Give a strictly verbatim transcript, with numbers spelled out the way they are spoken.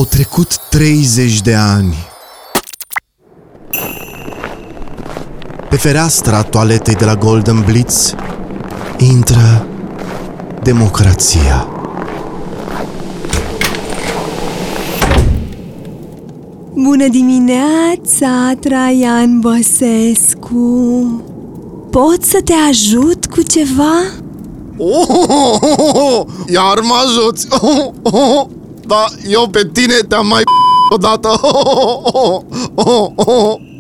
Au trecut treizeci de ani. Pe fereastra toaletei de la Golden Blitz intră democrația. Bună dimineața, Traian Băsescu! Pot să te ajut cu ceva? Oh, oh, oh, oh, iar mă ajuți! Oh, oh, dar eu pe tine te-am mai p*** odată! Oh, oh, oh, oh.